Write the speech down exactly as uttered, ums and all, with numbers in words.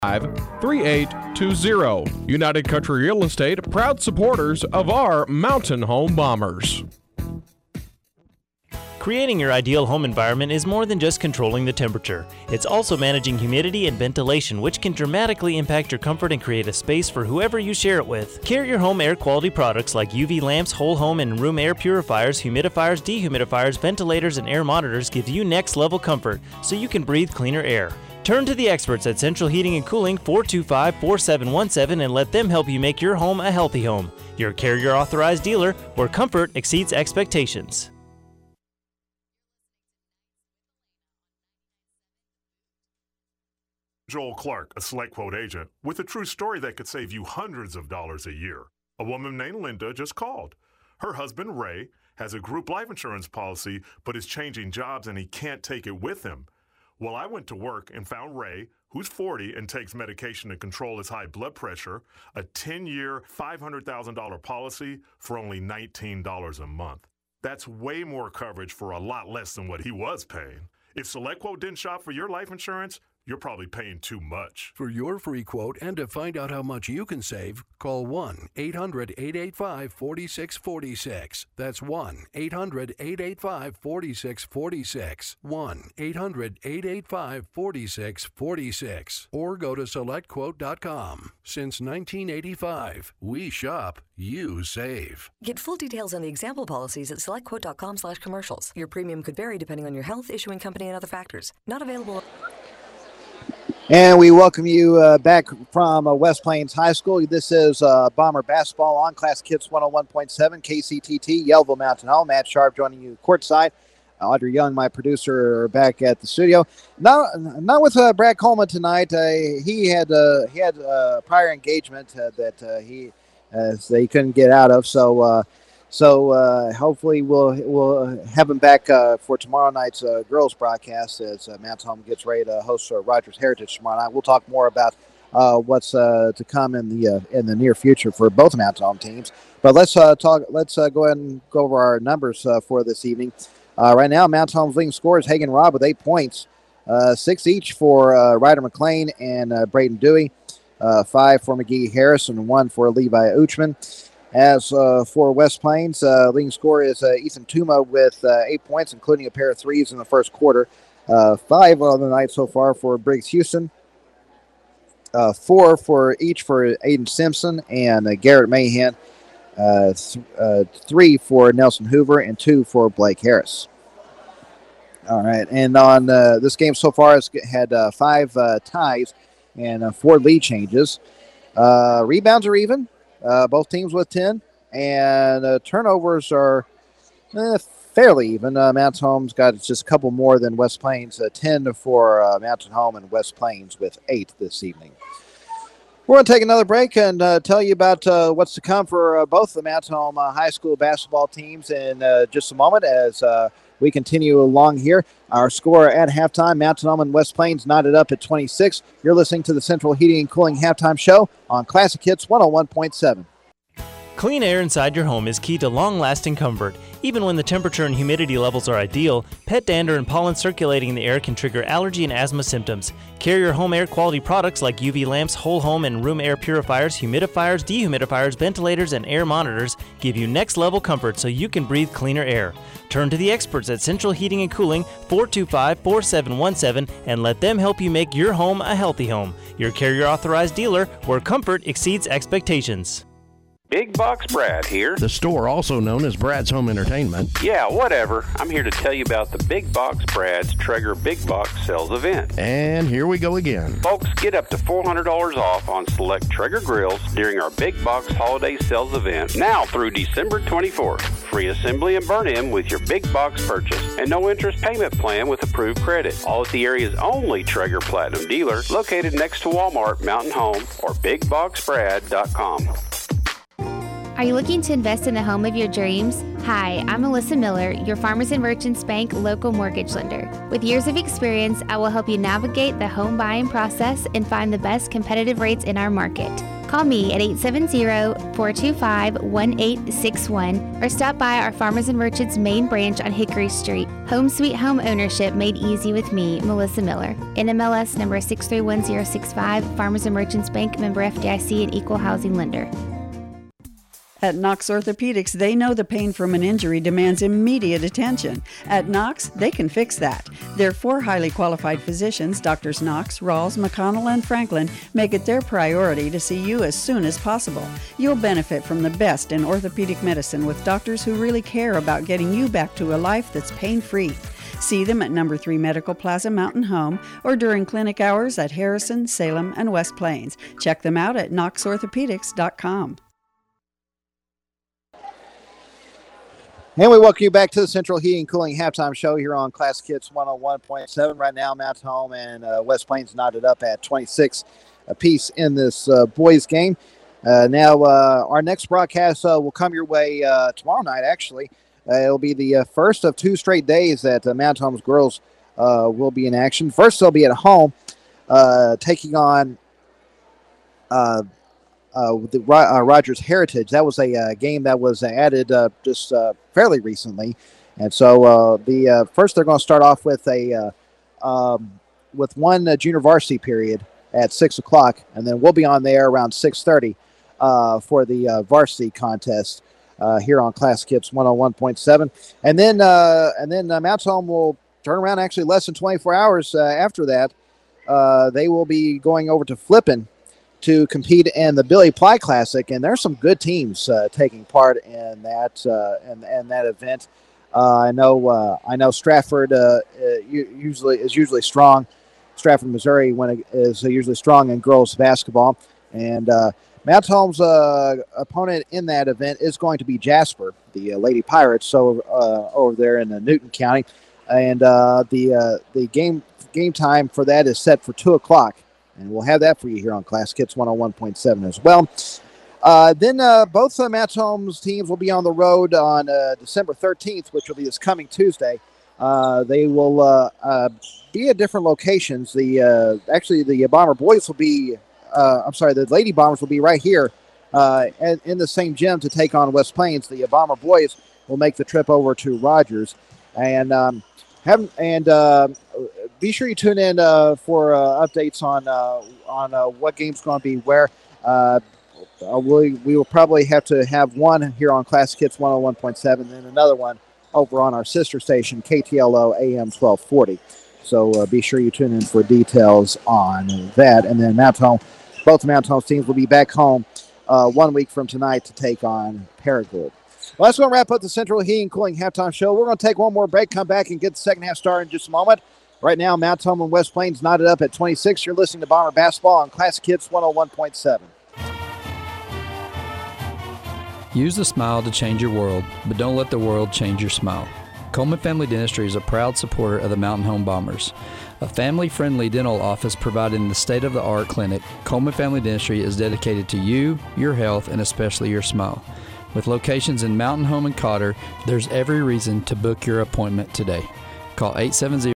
three eight two zero. United Country Real Estate, proud supporters of our Mountain Home Bombers. Creating your ideal home environment is more than just controlling the temperature. It's also managing humidity and ventilation, which can dramatically impact your comfort and create a space for whoever you share it with. Carrier Home air quality products like U V lamps, whole home and room air purifiers, humidifiers, dehumidifiers, ventilators, and air monitors give you next level comfort so you can breathe cleaner air. Turn to the experts at Central Heating and Cooling, four two five, four seven one seven, and let them help you make your home a healthy home. Your Carrier authorized dealer, where comfort exceeds expectations. Joel Clark, a SelectQuote agent, with a true story that could save you hundreds of dollars a year. A woman named Linda just called. Her husband, Ray, has a group life insurance policy, but is changing jobs and he can't take it with him. Well, I went to work and found Ray, who's forty and takes medication to control his high blood pressure, a ten-year, five hundred thousand dollars policy for only nineteen dollars a month. That's way more coverage for a lot less than what he was paying. If SelectQuote didn't shop for your life insurance, you're probably paying too much. For your free quote and to find out how much you can save, call one eight hundred, eight eight five, four six four six. That's one eight hundred, eight eight five, four six four six. one eight hundred, eight eight five, four six four six. Or go to select quote dot com. Since nineteen eighty-five, we shop, you save. Get full details on the example policies at select quote dot com slash commercials. Your premium could vary depending on your health, issuing company, and other factors. Not available. And we welcome you uh, back from uh, West Plains High School. This is uh, Bomber Basketball on Classic Hits one oh one point seven, K C T T, Yellville Mountain Home. Matt Sharp joining you courtside. Uh, Audrey Young, my producer, are back at the studio. Not, not with uh, Brad Coleman tonight. Uh, he had uh, he had a prior engagement uh, that uh, he uh, that he couldn't get out of. So uh, so uh, hopefully we'll we'll have him back uh, for tomorrow night's uh, girls broadcast as uh, Mountain Home gets ready to host uh, Rogers Heritage tomorrow night. We'll talk more about uh, what's uh, to come in the uh, in the near future for both Mountain Home teams. But let's uh, talk. Let's uh, go ahead and go over our numbers uh, for this evening. Uh, right now, Mountain Home's leading scorers Hagen Robb with eight points, uh, six each for uh, Ryder McLean and uh, Braden Dewey, uh, five for McGee Harris, and one for Levi Uchman. As uh, for West Plains, uh, leading scorer is uh, Ethan Tuma with uh, eight points, including a pair of threes in the first quarter. Uh, five on the night so far for Briggs Houston. Uh, four for each for Aiden Simpson and uh, Garrett Mahan. Uh, th- uh, three for Nelson Hoover and two for Blake Harris. All right, and on uh, this game so far, it's had uh, five uh, ties and uh, four lead changes. Uh, rebounds are even. Uh, both teams with ten, and uh, turnovers are eh, fairly even. Uh, Mountain Home's got just a couple more than West Plains, uh, ten for uh, Mountain Home and West Plains with eight this evening. We're going to take another break and uh, tell you about uh, what's to come for uh, both the Mountain Home uh, high school basketball teams in uh, just a moment as uh, we continue along here. Our score at halftime, Mountain Home and West Plains knotted up at twenty-six. You're listening to the Central Heating and Cooling Halftime Show on Classic Hits one oh one point seven. Clean air inside your home is key to long-lasting comfort. Even when the temperature and humidity levels are ideal, pet dander and pollen circulating in the air can trigger allergy and asthma symptoms. Carrier Home air quality products like U V lamps, whole home and room air purifiers, humidifiers, dehumidifiers, ventilators, and air monitors give you next-level comfort so you can breathe cleaner air. Turn to the experts at Central Heating and Cooling, four two five, four seven one seven, and let them help you make your home a healthy home. Your Carrier authorized dealer, where comfort exceeds expectations. Big Box Brad here. The store also known as Brad's Home Entertainment. Yeah, whatever. I'm here to tell you about the Big Box Brad's Traeger Big Box Sales event. And here we go again. Folks, get up to four hundred dollars off on select Traeger grills during our Big Box Holiday Sales event now through December twenty-fourth. Free assembly and burn-in with your Big Box purchase and no interest payment plan with approved credit. All at the area's only Traeger Platinum dealer located next to Walmart, Mountain Home, or big box brad dot com. Are you looking to invest in the home of your dreams? Hi, I'm Melissa Miller, your Farmers and Merchants Bank local mortgage lender. With years of experience, I will help you navigate the home buying process and find the best competitive rates in our market. Call me at eight seven zero, four two five, one eight six one or stop by our Farmers and Merchants main branch on Hickory Street. Home sweet home ownership made easy with me, Melissa Miller. N M L S number six three one zero six five, Farmers and Merchants Bank, member F D I C, and equal housing lender. At Knox Orthopedics, they know the pain from an injury demands immediate attention. At Knox, they can fix that. Their four highly qualified physicians, Doctors Knox, Rawls, McConnell, and Franklin, make it their priority to see you as soon as possible. You'll benefit from the best in orthopedic medicine with doctors who really care about getting you back to a life that's pain-free. See them at number three Medical Plaza Mountain Home or during clinic hours at Harrison, Salem, and West Plains. Check them out at knox orthopedics dot com. And we welcome you back to the Central Heating and Cooling Halftime Show here on Classic Hits one oh one point seven. Right now, Mountain Home and uh, West Plains knotted up at twenty-six apiece in this uh, boys game. Uh, now, uh, our next broadcast uh, will come your way uh, tomorrow night, actually. Uh, it'll be the uh, first of two straight days that uh, Mountain Home's girls uh, will be in action. First, they'll be at home uh, taking on uh, uh, the uh, Rogers Heritage. That was a uh, game that was added uh, just uh, fairly recently. And so uh, the uh, first they're going to start off with a uh, um, with one uh, junior varsity period at six o'clock, and then we'll be on there around six thirty uh, for the uh, varsity contest uh, here on Classic Hits one oh one point seven. And then uh, and then uh, Mountain Home will turn around actually less than twenty-four hours uh, after that. Uh, they will be going over to Flippin to compete in the Billy Ply Classic, and there's some good teams uh, taking part in that uh, in, in that event. Uh, I know uh, I know Stratford uh, usually is usually strong. Stratford, Missouri, when it is usually strong in girls basketball, and uh, Mountain Home's uh, opponent in that event is going to be Jasper, the uh, Lady Pirates, so uh, over there in uh, Newton County, and uh, the uh, the game game time for that is set for two o'clock. And we'll have that for you here on Classic Hits one oh one point seven as well. Uh, then uh, both uh, Mountain Home's teams will be on the road on uh, December thirteenth, which will be this coming Tuesday. Uh, they will uh, uh, be at different locations. The uh, actually the Bomber boys will be, uh, I'm sorry, the Lady Bombers will be right here uh, in, in the same gym to take on West Plains. The Bomber boys will make the trip over to Rogers, and um, have and. Uh, Be sure you tune in uh, for uh, updates on uh, on uh, what game's going to be where. Uh, we, we will probably have to have one here on Classic Hits one oh one point seven and another one over on our sister station, K T L O A M twelve forty. So uh, be sure you tune in for details on that. And then Mountain Home, both Mountain Home teams will be back home uh, one week from tonight to take on Paragould. Well, that's going to wrap up the Central Heating and Cooling Halftime Show. We're going to take one more break, come back, and get the second half started in just a moment. Right now, Mountain Home and West Plains knotted up at twenty-six. You're listening to Bomber Basketball on Classic Hits one oh one point seven. Use the smile to change your world, but don't let the world change your smile. Coleman Family Dentistry is a proud supporter of the Mountain Home Bombers. A family-friendly dental office providing the state-of-the-art clinic, Coleman Family Dentistry is dedicated to you, your health, and especially your smile. With locations in Mountain Home and Cotter, there's every reason to book your appointment today. Call eight seven zero